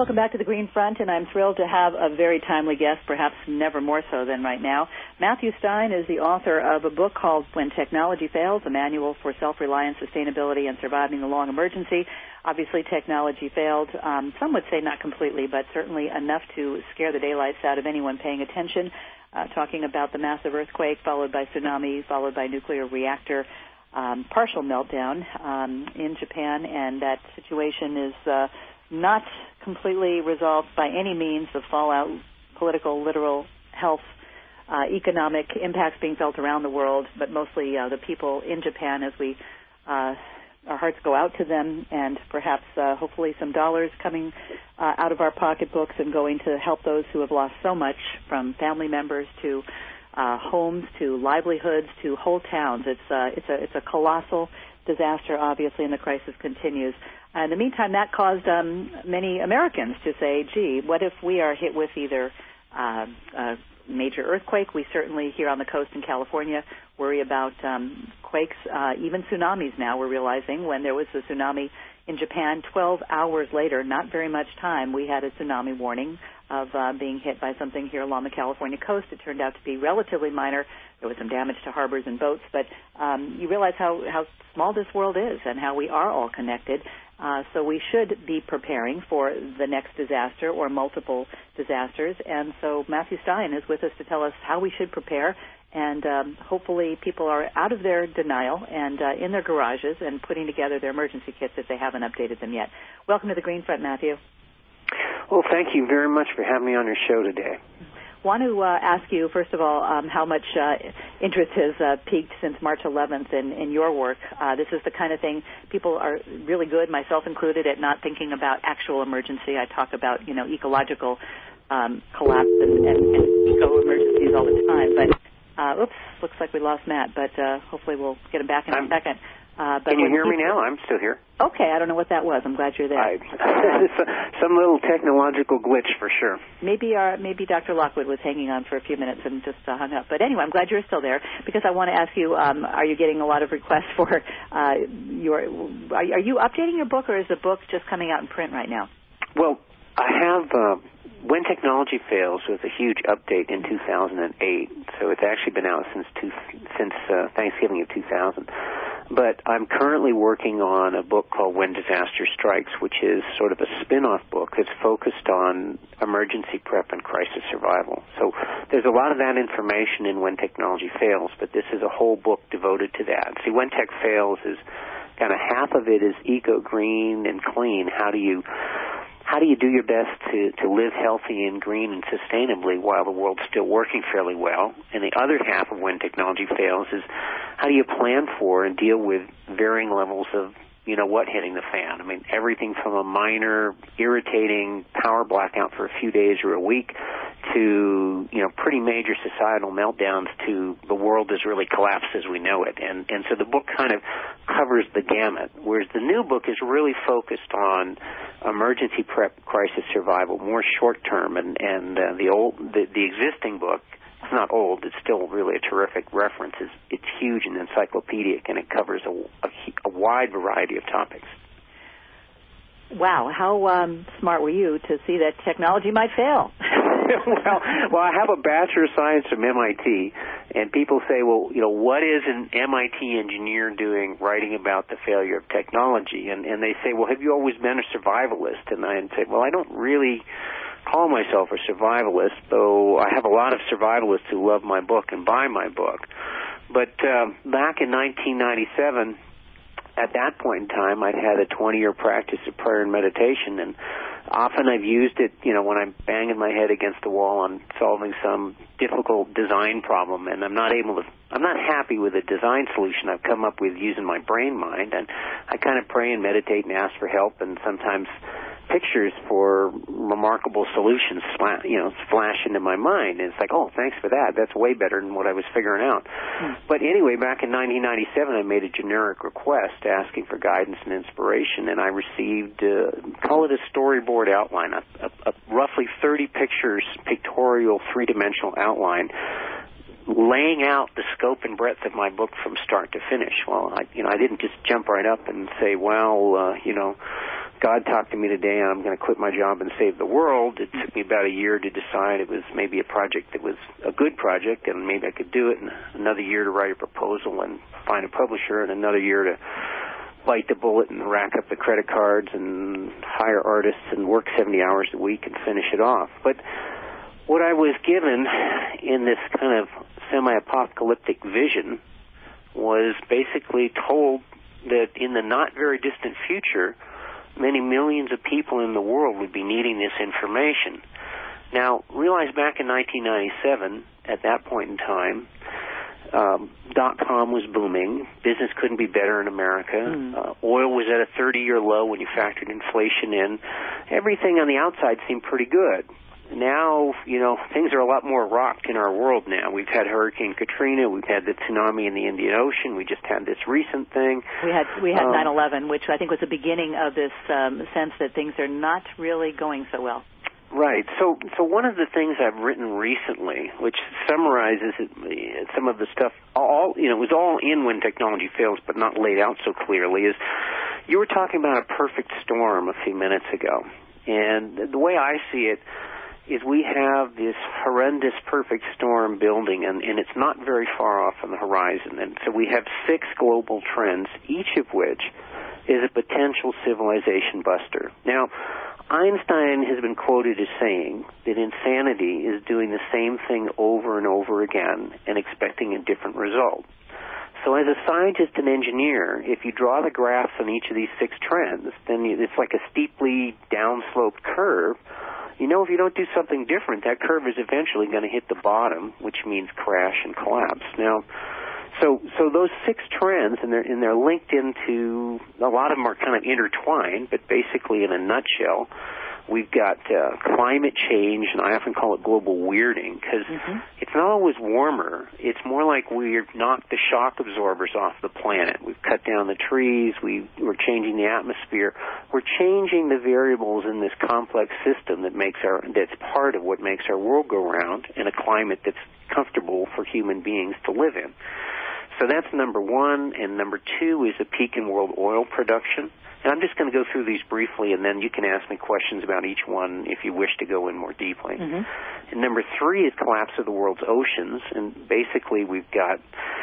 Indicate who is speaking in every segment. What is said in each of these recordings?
Speaker 1: Welcome back to the Green Front, and I'm thrilled to have a very timely guest, perhaps never more so than right now. Matthew Stein is the author of a book called When Technology Fails, a manual for self-reliance, sustainability, and surviving the long emergency. Obviously, technology failed. Some would say not completely, but certainly enough to scare the daylights out of anyone paying attention, talking about the massive earthquake, followed by tsunami, followed by nuclear reactor partial meltdown in Japan, and that situation is not completely resolved by any means. The fallout, political, literal, health, economic impacts being felt around the world, but mostly the people in Japan as we our hearts go out to them, and perhaps hopefully some dollars coming out of our pocketbooks and going to help those who have lost so much, from family members to homes to livelihoods to whole towns. It's a colossal disaster, obviously, and the crisis continues. In the meantime, that caused many Americans to say, gee, what if we are hit with either a major earthquake? We certainly, here on the coast in California, worry about quakes, even tsunamis now, we're realizing. When there was a tsunami in Japan, 12 hours later, not very much time, we had a tsunami warning of being hit by something here along the California coast. It turned out to be relatively minor. There was some damage to harbors and boats, but you realize how small this world is and how we are all connected. So we should be preparing for the next disaster or multiple disasters. And so Matthew Stein is with us to tell us how we should prepare. And hopefully people are out of their denial and in their garages and putting together their emergency kits if they haven't updated them yet. Welcome to the Green Front, Matthew.
Speaker 2: Well, thank you very much for having me on your show today.
Speaker 1: Want to ask you, first of all, how much interest has peaked since March 11th in your work. This is the kind of thing people are really good, myself included, at not thinking about actual emergency. I talk about, ecological collapse and eco-emergencies all the time. But, looks like we lost Matt, but hopefully we'll get him back in a second.
Speaker 2: Can you hear me now? I'm still here.
Speaker 1: Okay, I don't know what that was. I'm glad you're there.
Speaker 2: Some little technological glitch for sure.
Speaker 1: Maybe Dr. Lockwood was hanging on for a few minutes and just hung up. But anyway, I'm glad you're still there, because I want to ask you, are you getting a lot of requests for are you updating your book, or is the book just coming out in print right now?
Speaker 2: Well, I have When Technology Fails was a huge update in 2008, so it's actually been out since Thanksgiving of 2000. But I'm currently working on a book called When Disaster Strikes, which is sort of a spin-off book that's focused on emergency prep and crisis survival. So there's a lot of that information in When Technology Fails, but this is a whole book devoted to that. See, When Tech Fails is kind of half of it is eco-green and clean. How do you do your best to live healthy and green and sustainably while the world's still working fairly well? And the other half of When Technology Fails is how do you plan for and deal with varying levels of, what hitting the fan? I mean, everything from a minor, irritating power blackout for a few days or a week to, pretty major societal meltdowns to the world has really collapsed as we know it. And so the book kind of covers the gamut, whereas the new book is really focused on emergency prep, crisis survival, more short-term. And the existing book, it's not old, it's still really a terrific reference. It's huge and encyclopedic, and it covers a wide variety of topics.
Speaker 1: Wow, how smart were you to see that technology might fail?
Speaker 2: well, I have a Bachelor of Science from MIT, and people say, well, what is an MIT engineer doing writing about the failure of technology? And they say, well, have you always been a survivalist? And I say, well, I don't really call myself a survivalist, though I have a lot of survivalists who love my book and buy my book. But back in 1997, at that point in time, I'd had a 20-year practice of prayer and meditation, and often I've used it, when I'm banging my head against the wall on solving some difficult design problem, and I'm not happy with the design solution I've come up with using my brain mind, and I kind of pray and meditate and ask for help, and sometimes pictures for remarkable solutions flash into my mind, and it's like, oh, thanks for that. That's way better than what I was figuring out. But anyway, back in 1997, I made a generic request asking for guidance and inspiration, and I received, call it a storyboard outline, a roughly 30 pictures, pictorial, three-dimensional outline, laying out the scope and breadth of my book from start to finish. Well, I didn't just jump right up and say, well, God talked to me today and I'm going to quit my job and save the world. It took me about a year to decide it was maybe a project that was a good project and maybe I could do it, and another year to write a proposal and find a publisher, and another year to bite the bullet and rack up the credit cards and hire artists and work 70 hours a week and finish it off. But what I was given in this kind of semi-apocalyptic vision was basically told that in the not very distant future, many millions of people in the world would be needing this information. Now, realize back in 1997, at that point in time, .com was booming. Business couldn't be better in America. Oil was at a 30-year low when you factored inflation in. Everything on the outside seemed pretty good. Now, things are a lot more rocked in our world now. We've had Hurricane Katrina. We've had the tsunami in the Indian Ocean. We just had this recent thing.
Speaker 1: We had 9/11, which I think was the beginning of this sense that things are not really going so well.
Speaker 2: Right. So one of the things I've written recently, which summarizes some of the stuff, it was all in When Technology Fails, but not laid out so clearly, is you were talking about a perfect storm a few minutes ago. And the way I see it is we have this horrendous perfect storm building, and it's not very far off on the horizon. And so we have 6 global trends, each of which is a potential civilization buster. Now, Einstein has been quoted as saying that insanity is doing the same thing over and over again and expecting a different result. So as a scientist and engineer, if you draw the graphs on each of these 6 trends, then it's like a steeply downsloped curve. If you don't do something different, that curve is eventually going to hit the bottom, which means crash and collapse. Now, so those 6 trends, and they're linked into, a lot of them are kind of intertwined, but basically in a nutshell, we've got climate change, and I often call it global weirding, because it's not always warmer. It's more like we've knocked the shock absorbers off the planet. We've cut down the trees. We're changing the atmosphere. We're changing the variables in this complex system that's part of what makes our world go round, in a climate that's comfortable for human beings to live in. So that's number 1, and number 2 is a peak in world oil production. And I'm just going to go through these briefly, and then you can ask me questions about each one if you wish to go in more deeply. And number 3 is collapse of the world's oceans, and basically we've got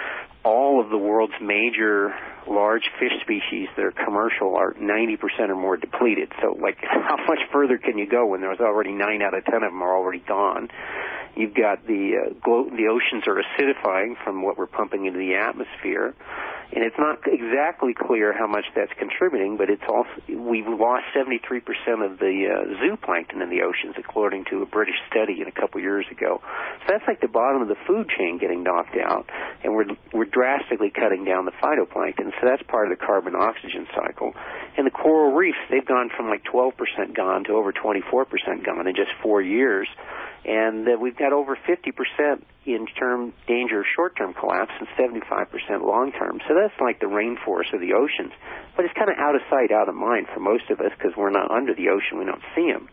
Speaker 2: all of the world's major large fish species that are commercial are 90% or more depleted. So, how much further can you go when there's already 9 out of 10 of them are already gone? You've got the oceans are acidifying from what we're pumping into the atmosphere, and it's not exactly clear how much that's contributing, but we've lost 73% of the zooplankton in the oceans, according to a British study a couple years ago. So that's like the bottom of the food chain getting knocked out, and we're drastically cutting down the phytoplankton. So that's part of the carbon-oxygen cycle. And the coral reefs, they've gone from 12% gone to over 24% gone in just 4 years. And we've got over 50% in danger of short-term collapse and 75% long-term. So that's like the rainforest of the oceans. But it's kind of out of sight, out of mind for most of us because we're not under the ocean. We don't see them.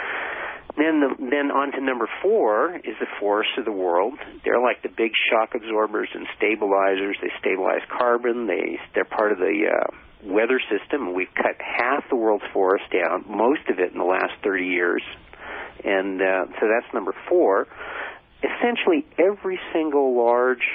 Speaker 2: Then on to number 4 is the forests of the world. They're like the big shock absorbers and stabilizers. They stabilize carbon. They're part of the weather system. We've cut half the world's forest down, most of it in the last 30 years. And so that's number 4. Essentially, every single large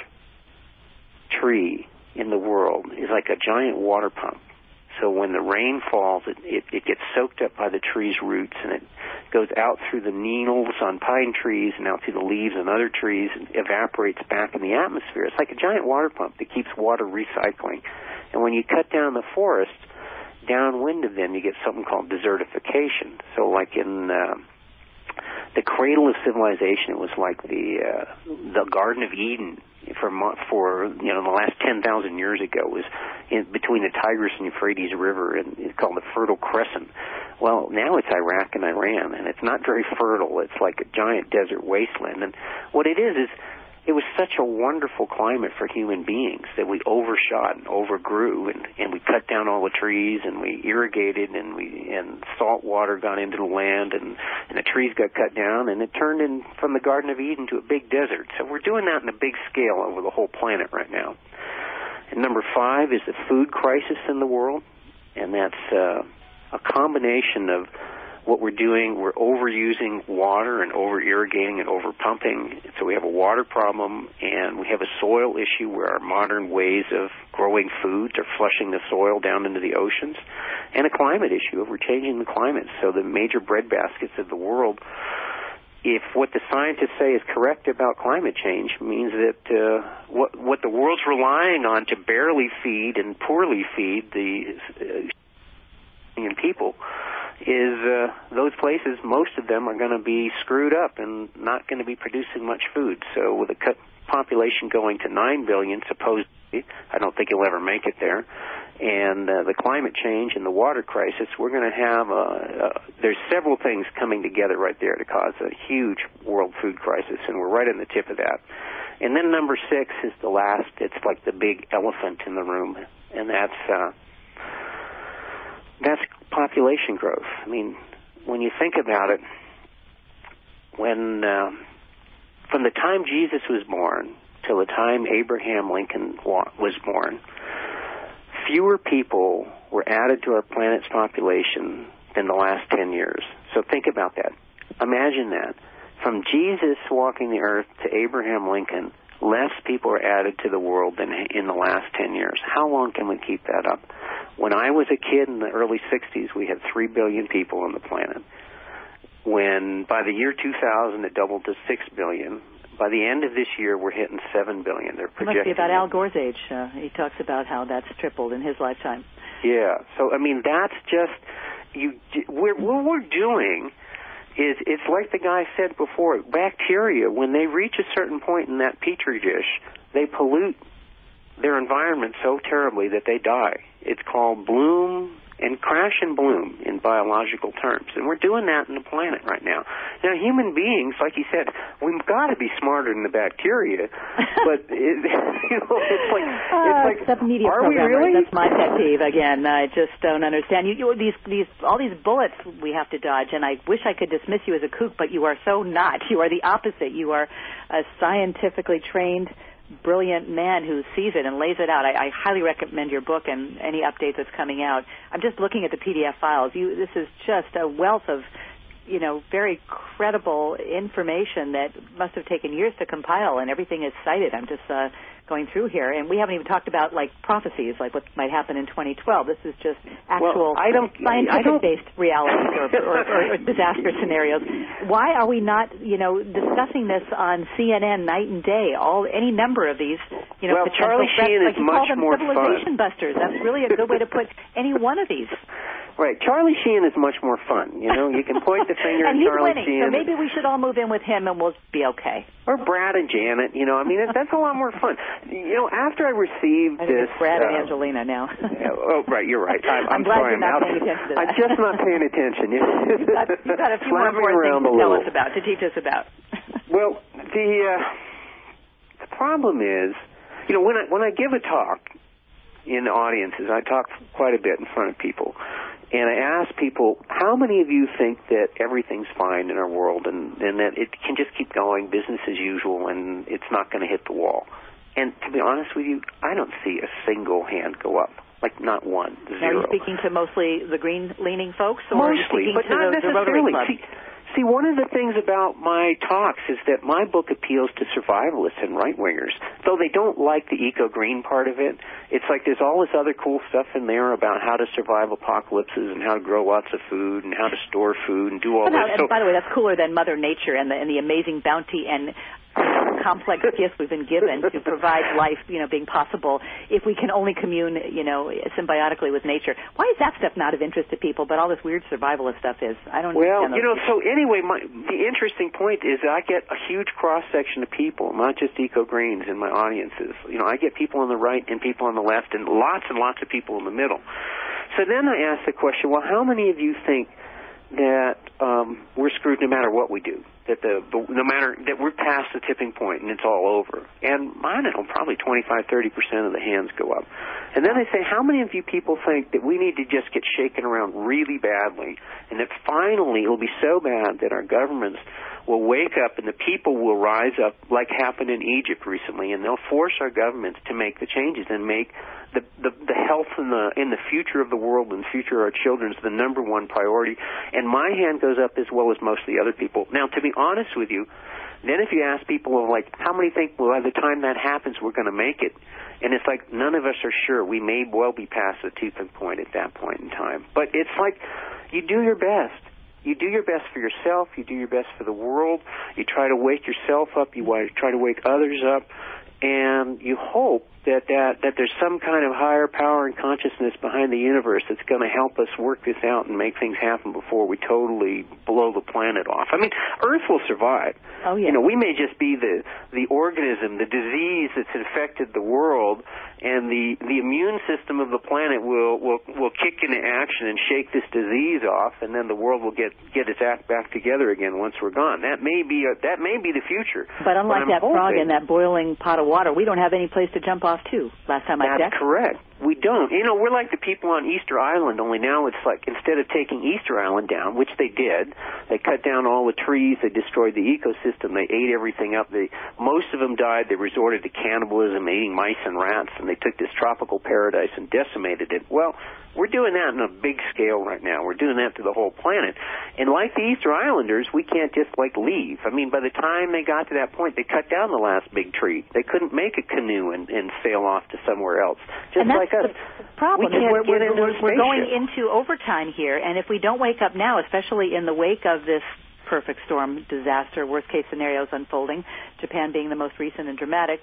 Speaker 2: tree in the world is like a giant water pump. So when the rain falls, it gets soaked up by the tree's roots, and it goes out through the needles on pine trees and out through the leaves on other trees and evaporates back in the atmosphere. It's like a giant water pump that keeps water recycling. And when you cut down the forest, downwind of them, you get something called desertification. So like in the cradle of civilization, it was like the Garden of Eden for the last 10,000 years ago, was between the Tigris and Euphrates River, and it's called the Fertile Crescent. Well, now it's Iraq and Iran, and it's not very fertile. It's like a giant desert wasteland. And what it is it was such a wonderful climate for human beings that we overshot and overgrew, and we cut down all the trees, and we irrigated, and salt water got into the land, and the trees got cut down, and it turned in from the Garden of Eden to a big desert. So we're doing that in a big scale over the whole planet right now. And number 5 is the food crisis in the world, and that's a combination of what we're doing. We're overusing water and over-irrigating and over-pumping. So we have a water problem, and we have a soil issue where our modern ways of growing foods are flushing the soil down into the oceans, and a climate issue of we're changing the climate. So the major breadbaskets of the world, if what the scientists say is correct about climate change, means that what the world's relying on to barely feed and poorly feed the people is those places, most of them are going to be screwed up and not going to be producing much food. So with a population going to 9 billion, supposedly, I don't think you'll ever make it there, and the climate change and the water crisis, we're going to have there's several things coming together right there to cause a huge world food crisis, and we're right on the tip of that. And then number 6 is the last. It's like the big elephant in the room, and that's population growth. I mean, when you think about it, when from the time Jesus was born till the time Abraham Lincoln was born, fewer people were added to our planet's population than the last 10 years. So think about that. Imagine that. From Jesus walking the earth to Abraham Lincoln, less people are added to the world than in the last 10 years. How long can we keep that up? When I was a kid in the early 60s, we had 3 billion people on the planet. When by the year 2000, it doubled to 6 billion. By the end of this year, we're hitting 7 billion. They're projecting.
Speaker 1: It must be about Al Gore's age. He talks about how that's tripled in his lifetime.
Speaker 2: Yeah. So, I mean, that's just, what we're doing is, it's like the guy said before, bacteria, when they reach a certain point in that petri dish, they pollute their environment so terribly that they die. It's called bloom and crash and bloom in biological terms. And we're doing that in the planet right now. Now, human beings, like you said, we've got to be smarter than the bacteria, but it's like
Speaker 1: the media
Speaker 2: are we really?
Speaker 1: That's my pet peeve again. I just don't understand. All these bullets we have to dodge, and I wish I could dismiss you as a kook, but you are so not. You are the opposite. You are a scientifically trained, brilliant man who sees it and lays it out. I highly recommend your book and any updates that's coming out. I'm just looking at the PDF files. This is just a wealth of, very credible information that must have taken years to compile, and everything is cited. I'm just going through here, and we haven't even talked about prophecies, like what might happen in 2012. This is just actual scientific-based realities or disaster scenarios. Why are we not, discussing this on CNN night and day? Any number of these,
Speaker 2: well, Charlie Sheen is much more fun.
Speaker 1: Civilization busters. That's really a good way to put any one of these.
Speaker 2: Right. Charlie Sheen is much more fun. You can point the finger at Charlie Sheen.
Speaker 1: So maybe we should all move in with him and we'll be okay.
Speaker 2: Or Brad and Janet. That's a lot more fun. After I received this...
Speaker 1: It's Brad and Angelina now.
Speaker 2: Right. You're right.
Speaker 1: I'm glad you're not paying attention to that.
Speaker 2: I'm just not paying attention.
Speaker 1: You've got a few more things to teach us about.
Speaker 2: Well, the problem is, when I give a talk in audiences, I talk quite a bit in front of people. And I ask people, how many of you think that everything's fine in our world and that it can just keep going, business as usual, and it's not going to hit the wall? And to be honest with you, I don't see a single hand go up. Like, not one, zero.
Speaker 1: Are you speaking to mostly the green-leaning folks? Or
Speaker 2: mostly, but not necessarily. See, one of the things about my talks is that my book appeals to survivalists and right-wingers. Though they don't like the eco-green part of it, it's like there's all this other cool stuff in there about how to survive apocalypses and how to grow lots of food and how to store food and do all this.
Speaker 1: And by the way, that's cooler than Mother Nature and the amazing bounty and complex gifts we've been given to provide life, being possible if we can only commune, symbiotically with nature. Why is that stuff not of interest to people, but all this weird survivalist stuff is? I don't understand.
Speaker 2: Well, so anyway, the interesting point is I get a huge cross-section of people, not just eco-greens in my audiences. I get people on the right and people on the left and lots of people in the middle. So then I ask the question, well, how many of you think that we're screwed no matter what we do? That no matter that we're past the tipping point and it's all over. And I don't know, probably 25-30% of the hands go up. And then I say, how many of you people think that we need to just get shaken around really badly, and that finally it'll be so bad that our governments will wake up and the people will rise up, like happened in Egypt recently, and they'll force our governments to make the changes and make the health and the future of the world and the future of our children is the number one priority. And my hand goes up as well as most of the other people. Now, to be honest with you, then if you ask people, like, how many think, well, by the time that happens, we're going to make it? And it's like, none of us are sure. We may well be past the tipping point at that point in time. But it's like, you do your best. You do your best for yourself. You do your best for the world. You try to wake yourself up. You try to wake others up. And you hope that there's some kind of higher power and consciousness behind the universe that's going to help us work this out and make things happen before we totally blow the planet off. I mean, Earth will survive.
Speaker 1: Oh, yeah.
Speaker 2: You know, we may just be the organism, the disease that's infected the world, and the immune system of the planet will kick into action and shake this disease off, and then the world will get its act back together again once we're gone. That may be the future.
Speaker 1: But unlike that frog in that boiling pot of water, we don't have any place to jump off to. Last time I checked.
Speaker 2: That's correct. We don't. You know, we're like the people on Easter Island, only now it's like instead of taking Easter Island down, which they did, they cut down all the trees, they destroyed the ecosystem, they ate everything up. Most of them died. They resorted to cannibalism, eating mice and rats, and they took this tropical paradise and decimated it. Well, we're doing that on a big scale right now. We're doing that to the whole planet. And like the Easter Islanders, we can't just, like, leave. I mean, by the time they got to that point, they cut down the last big tree. They couldn't make a canoe and sail off to somewhere else. Just like us.
Speaker 1: The problem is we're going into overtime here, and if we don't wake up now, especially in the wake of this perfect storm disaster, worst case scenarios unfolding, Japan being the most recent and dramatic.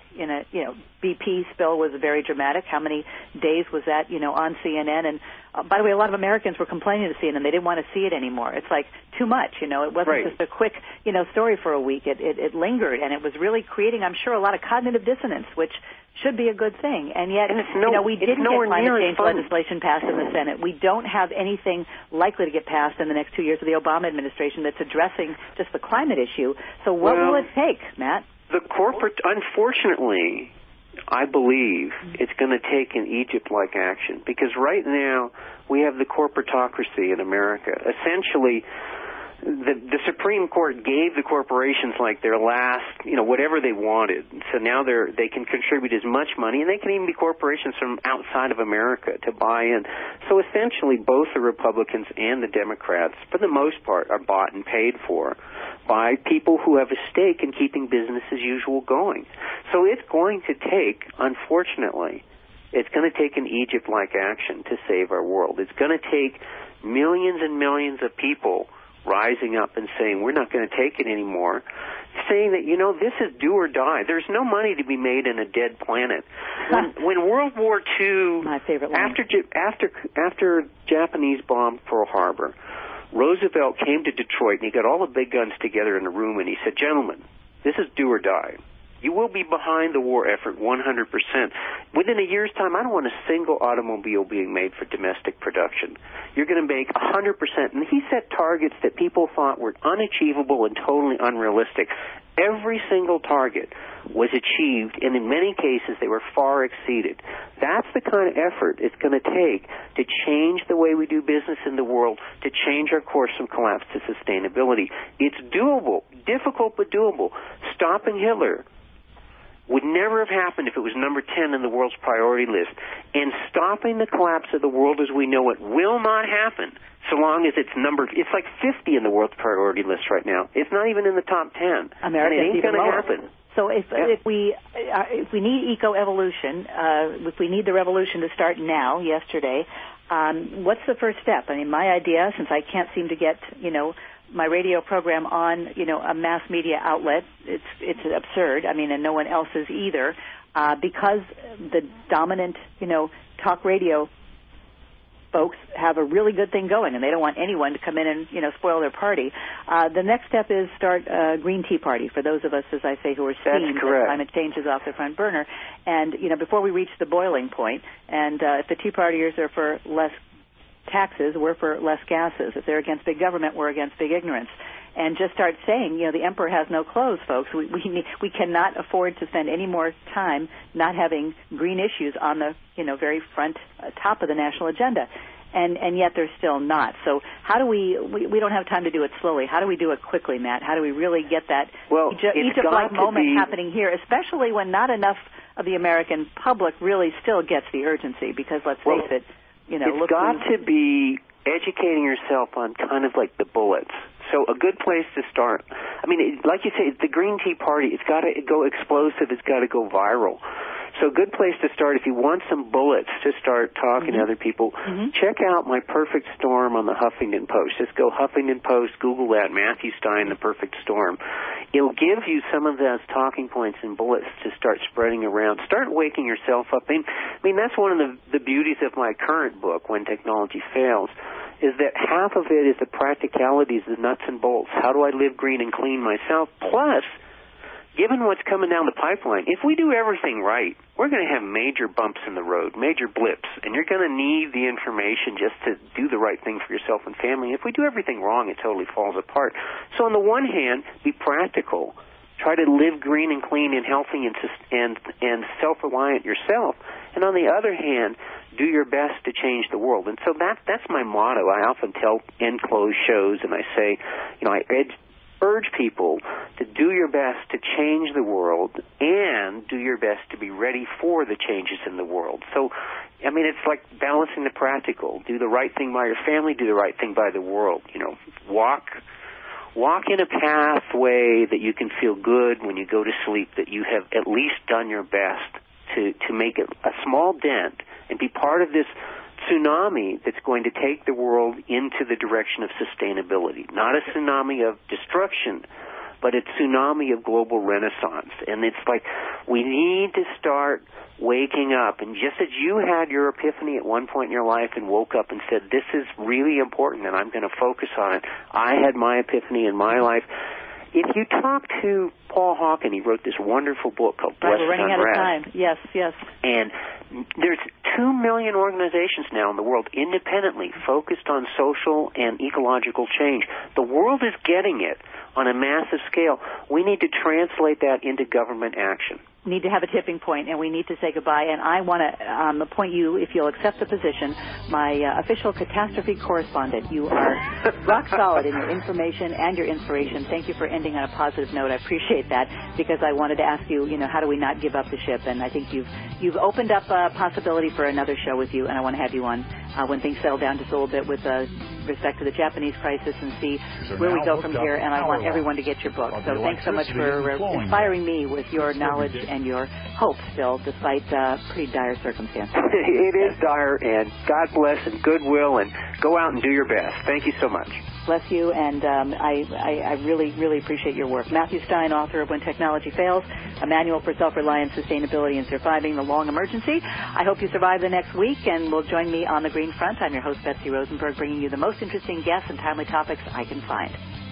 Speaker 1: BP spill was very dramatic. How many days was that, on CNN? And by the way, a lot of Americans were complaining to CNN. They didn't want to see it anymore. It's like too much, It wasn't just a quick, story for a week. It lingered, and it was really creating, I'm sure, a lot of cognitive dissonance, which should be a good thing. And yet, we didn't get climate change legislation passed in the Senate. We don't have anything likely to get passed in the next 2 years of the Obama administration that's addressing just the climate issue. So what will it take, Matt?
Speaker 2: Unfortunately, I believe it's going to take an Egypt-like action, because right now we have the corporatocracy in America. Essentially, the Supreme Court gave the corporations like their last, whatever they wanted. So now they can contribute as much money, and they can even be corporations from outside of America to buy in. So essentially, both the Republicans and the Democrats, for the most part, are bought and paid for by people who have a stake in keeping business as usual going. So it's going to take, unfortunately, it's going to take an Egypt-like action to save our world. It's going to take millions and millions of people rising up and saying, we're not going to take it anymore, saying that, this is do or die. There's no money to be made in a dead planet. When World War II,
Speaker 1: my favorite line.
Speaker 2: after Japanese bombed Pearl Harbor, Roosevelt came to Detroit, and he got all the big guns together in a room, and he said, gentlemen, this is do or die. You will be behind the war effort 100%. Within a year's time, I don't want a single automobile being made for domestic production. You're going to make 100%. And he set targets that people thought were unachievable and totally unrealistic. Every single target was achieved, and in many cases they were far exceeded. That's the kind of effort it's going to take to change the way we do business in the world, to change our course from collapse to sustainability. It's doable, difficult but doable. Stopping Hitler would never have happened if it was number 10 in the world's priority list. And stopping the collapse of the world as we know it will not happen so long as it's like 50 in the world's priority list right now. It's not even in the top 10.
Speaker 1: America,
Speaker 2: and it ain't going to happen.
Speaker 1: So if we need eco-evolution, if we need the revolution to start now, yesterday, what's the first step? I mean, my idea, since I can't seem to get, my radio program on, a mass media outlet, it's absurd. I mean, and no one else is either, because the dominant, talk radio folks have a really good thing going, and they don't want anyone to come in and, spoil their party. The next step is start a green tea party for those of us, as I say, who are seeing that climate change is off the front burner. And, before we reach the boiling point, and if the tea partiers are for less taxes, we're for less gases. If they're against big government, we're against big ignorance. And just start saying, the emperor has no clothes, folks. We cannot afford to spend any more time not having green issues on the, very front, top of the national agenda. And yet they're still not. So how do we don't have time to do it slowly. How do we do it quickly, Matt? How do we really get that Egypt-like moment happening here, especially when not enough of the American public really still gets the urgency? Because let's face it, you know,
Speaker 2: it's got to be educating yourself on kind of like the bullets. So a good place to start, I mean, like you say, the Green Tea Party, it's got to go explosive, it's got to go viral. So a good place to start, if you want some bullets to start talking to other people, check out My Perfect Storm on the Huffington Post. Just go Huffington Post, Google that, Matthew Stein, The Perfect Storm. It'll give you some of those talking points and bullets to start spreading around. Start waking yourself up. I mean that's one of the beauties of my current book, When Technology Fails, is that half of it is the practicalities, the nuts and bolts. How do I live green and clean myself? Plus, given what's coming down the pipeline, if we do everything right, we're going to have major bumps in the road, major blips, and you're going to need the information just to do the right thing for yourself and family. If we do everything wrong, it totally falls apart. So on the one hand, be practical. Try to live green and clean and healthy and self-reliant yourself. And on the other hand, do your best to change the world. And so that's my motto. I often tell end-close shows, and I say, you know, I urge people to do your best to change the world and do your best to be ready for the changes in the world. So, I mean, it's like balancing the practical. Do the right thing by your family, do the right thing by the world. You know, walk in a pathway that you can feel good when you go to sleep, that you have at least done your best to make a small dent and be part of this tsunami that's going to take the world into the direction of sustainability. Not a tsunami of destruction, but a tsunami of global renaissance. And it's like we need to start waking up. And just as you had your epiphany at one point in your life and woke up and said, this is really important and I'm going to focus on it, I had my epiphany in my life. If you talk to Paul Hawken, he wrote this wonderful book called Blessed
Speaker 1: We're running out of time. Yes, yes.
Speaker 2: And there's 2 million organizations now in the world independently focused on social and ecological change. The world is getting it on a massive scale. We need to translate that into government action.
Speaker 1: Need to have a tipping point, and we need to say goodbye. And I want to appoint you, if you'll accept the position, my official catastrophe correspondent. You are rock solid in your information and your inspiration. Thank you for ending on a positive note. I appreciate that, because I wanted to ask you, you know, how do we not give up the ship? And I think you've opened up a possibility for another show with you, and I want to have you on when things settle down just a little bit with respect to the Japanese crisis and see where we go from here. And I want everyone to get your book. So thanks so much for inspiring me with your knowledge and your hope still, despite pretty dire circumstances.
Speaker 2: It is dire, and God bless and goodwill, and go out and do your best. Thank you so much.
Speaker 1: Bless you, and I really, really appreciate your work. Matthew Stein, author of When Technology Fails, a manual for self-reliance, sustainability, and surviving the long emergency. I hope you survive the next week, and will join me on the Green Front. I'm your host, Betsy Rosenberg, bringing you the most interesting guests and timely topics I can find.